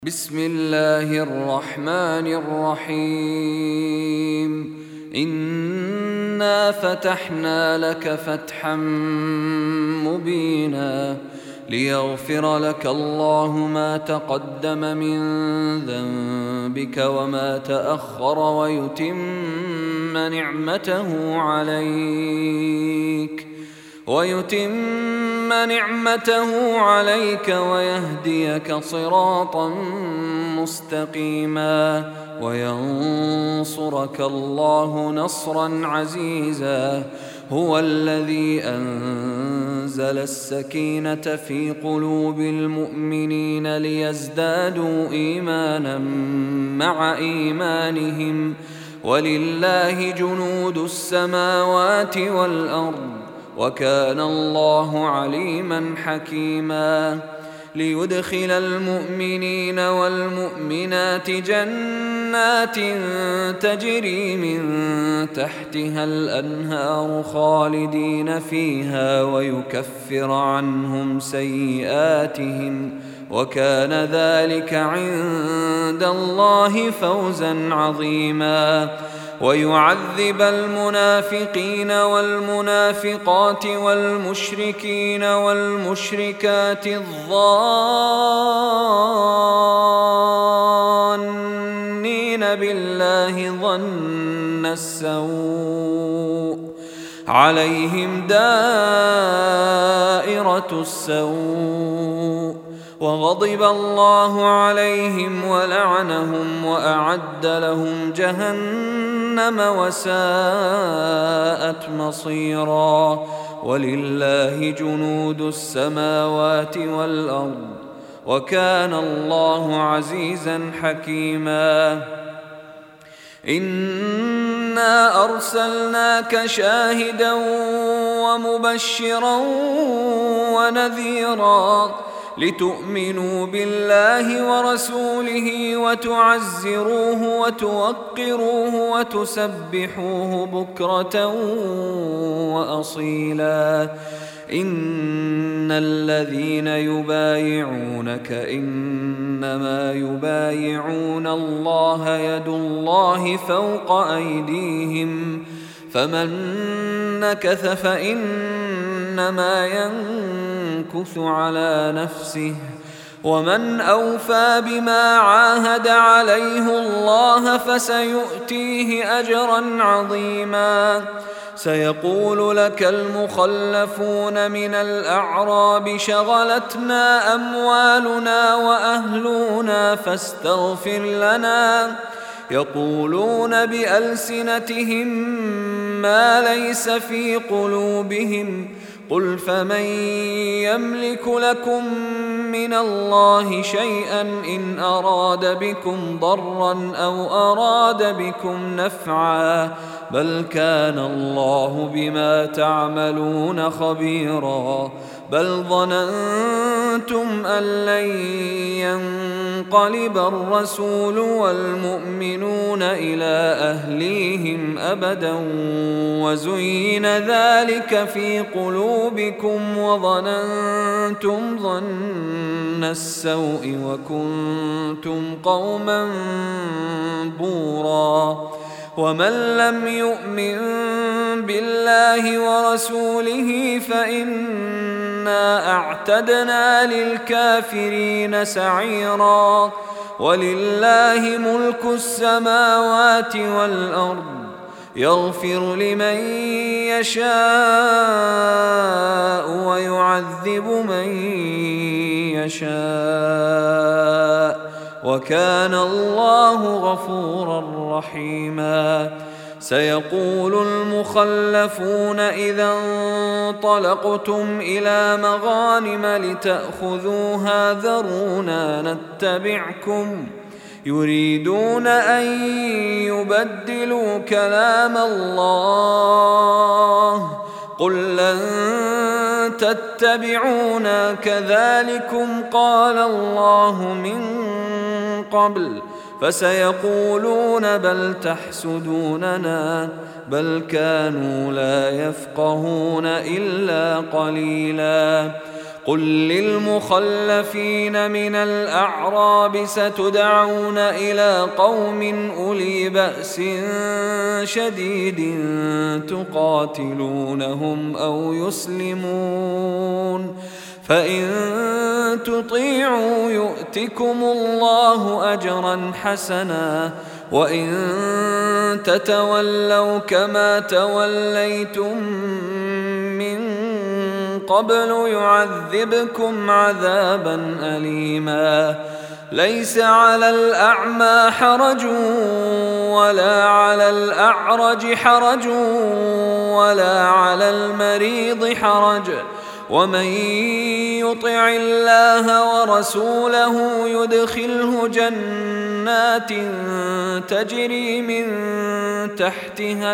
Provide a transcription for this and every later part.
بسم الله الرحمن الرحيم إنا فتحنا لك فتحا مبينا ليغفر لك الله ما تقدم من ذنبك وما تأخر ويتم نعمته عليك ويهديك صراطا مستقيما وينصرك الله نصرا عزيزا. هو الذي أنزل السكينة في قلوب المؤمنين ليزدادوا إيمانا مع إيمانهم ولله جنود السماوات والأرض وكان الله عليما حكيما. ليدخل المؤمنين والمؤمنات جنات تجري من تحتها الأنهار خالدين فيها ويكفر عنهم سيئاتهم وكان ذلك عند الله فوزا عظيما. ويعذب المنافقين والمنافقات والمشركين والمشركات الظانين بالله ظن السوء عليهم دائرة السوء وغضب الله عليهم ولعنهم وأعد لهم جهنم وساءت مصيرا. ولله جنود السماوات والأرض وكان الله عزيزا حكيما. إنا أرسلناك شاهدا ومبشرا ونذيرا لتؤمنوا بالله ورسوله وتعزروه وتوقروه وتسبحوه بكرة وأصيلا. إن الذين يبايعونك إنما يبايعون الله يد الله فوق أيديهم فمن نكث فإنما ينكث على نفسه ومن أوفى بما عاهد عليه الله فسيؤتيه أجرا عظيما. سيقول لك المخلفون من الأعراب شغلتنا أموالنا وأهلنا فاستغفر لنا يقولون بألسنتهم ما ليس في قلوبهم قل فمن يملك لكم من الله شيئا إن أراد بكم ضرا أو أراد بكم نفعا بل كان الله بما تعملون خبيرا. بل ظننتم أن لن ينقلب الرسول والمؤمنون إلى أهليهم أبدا وزين ذلك في قلوبكم وظننتم ظن السوء وكنتم قوما بورا. ومن لم يؤمن بالله ورسوله فإنا أعتدنا للكافرين سعيرا. ولله ملك السماوات والأرض يغفر لمن يشاء ويعذب من يشاء وكان الله غفورا رحيما. سيقول المخلفون إذا انطلقتم إلى مغانم لتأخذوها ذرونا نتبعكم يريدون أن يبدلوا كلام الله قل لن تتبعونا كذلكم قال الله من قبل فسيقولون بل تحسدوننا بل كانوا لا يفقهون إلا قليلا. قل للمخلفين من الأعراب ستدعون إلى قوم أولي بأس شديد تقاتلونهم أو يسلمون، فإن تطيعوا يؤتكم الله أجرا حسنا، وإن تتولوا كما توليتم من قبل يعذبكم عذابا أليما. ليس على الأعمى حرج ولا على الأعرج حرج ولا على المريض حرج، ومن يطع الله ورسوله يدخله جنات تجري من تحتها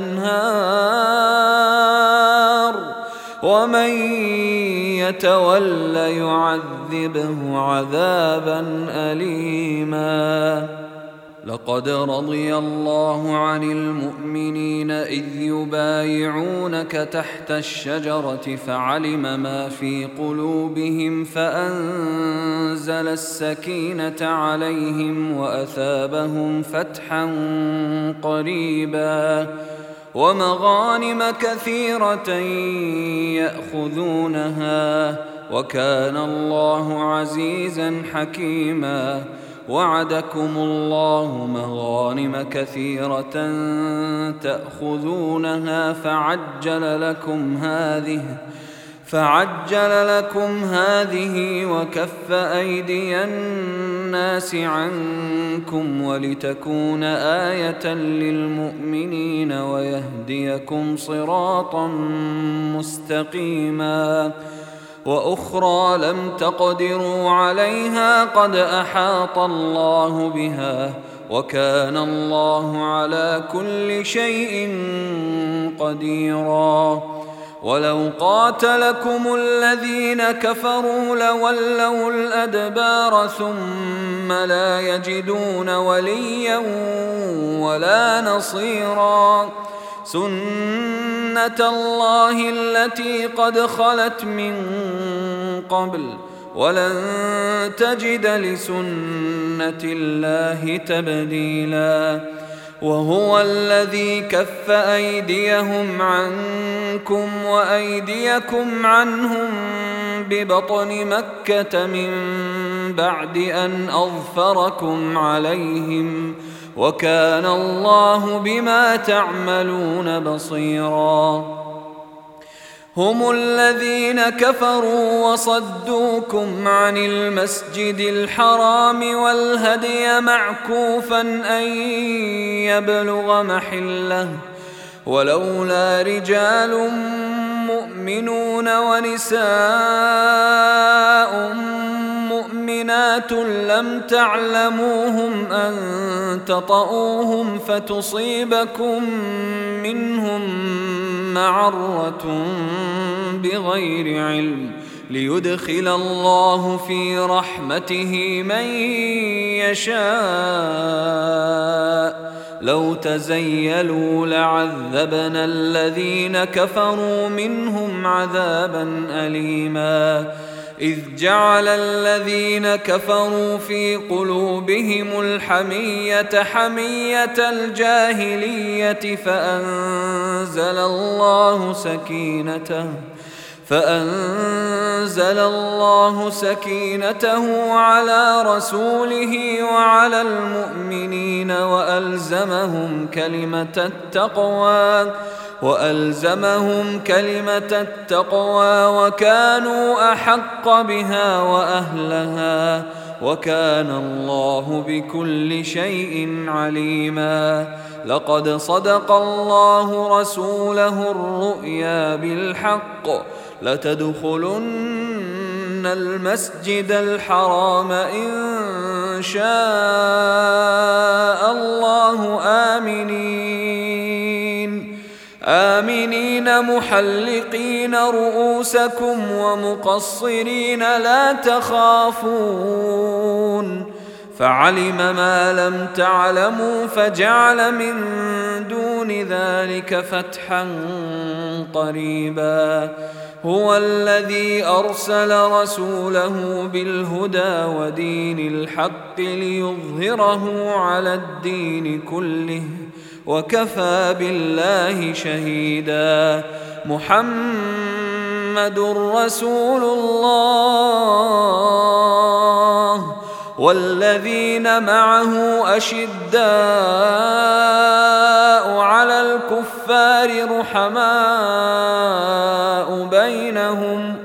الأنهار، ومن يتول يعذبه عذابا أليما. لقد رضي الله عن المؤمنين إذ يبايعونك تحت الشجرة فعلم ما في قلوبهم فأنزل السكينة عليهم وأثابهم فتحا قريبا ومغانم كثيرة يأخذونها، وكان الله عزيزا حكيما. وعدكم الله مغانم كثيرة تأخذونها فعجل لكم هذه وكف أيدي الناس عنكم ولتكون آية للمؤمنين ويهديكم صراطا مستقيما. وأخرى لم تقدروا عليها قد أحاط الله بها، وكان الله على كل شيء قديرا. ولو قاتلكم الذين كفروا لولوا الأدبار ثم لا يجدون وليا ولا نصيرا. سنة الله التي قد خلت من قبل ولن تجد لسنة الله تبديلا. وهو الذي كف أيديهم عنكم وأيديكم عنهم ببطن مكة من بعد أن أظفركم عليهم، وكان الله بما تعملون بصيرا. هم الذين كفروا وصدوكم عن المسجد الحرام والهدي معكوفا أن يبلغ محله، ولولا رجال مؤمنون ونساء مؤمنات لم تعلموهم أن تطؤوهم فتصيبكم منهم معرة بغير علم، ليدخل الله في رحمته من يشاء. لو تزيلوا لعذبنا الذين كفروا منهم عذابا أليما. إذ جعل الذين كفروا في قلوبهم الحمية حمية الجاهلية فأنزل الله سكينته على رسوله وعلى المؤمنين وألزمهم كلمة التقوى وكانوا أحق بها وأهلها، وكان الله بكل شيء عليما. لقد صدق الله رسوله الرؤيا بالحق لتدخلن المسجد الحرام إن شاء الله آمنين محلقين رؤوسكم ومقصرين لا تخافون، فعلم ما لم تعلموا فجعل من دون ذلك فتحا قريبا. هو الذي أرسل رسوله بالهدى ودين الحق ليظهره على الدين كله وكفى بالله شهيدا. محمد رسول الله والذين معه أشداء على الكفار رحماء بينهم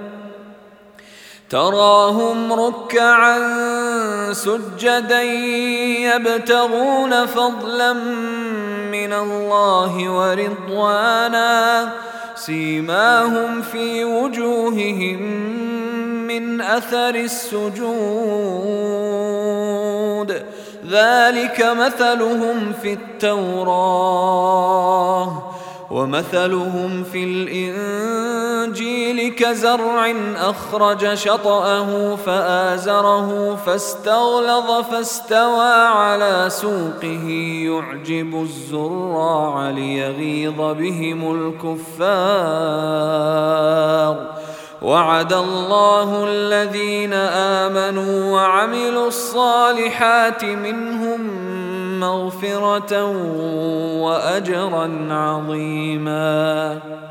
تراهم ركعا سجدا يبتغون فضلا من الله ورضوانا سيماهم في وجوههم من أثر السجود ذلك مثلهم في التوراة ومثلهم في الإنجيل كزرع أخرج شطأه فآزره فاستغلظ فاستوى على سوقه يعجب الزراع ليغيظ بهم الكفار. وعد الله الذين آمنوا وعملوا الصالحات منهم مغفرة وأجرا عظيما.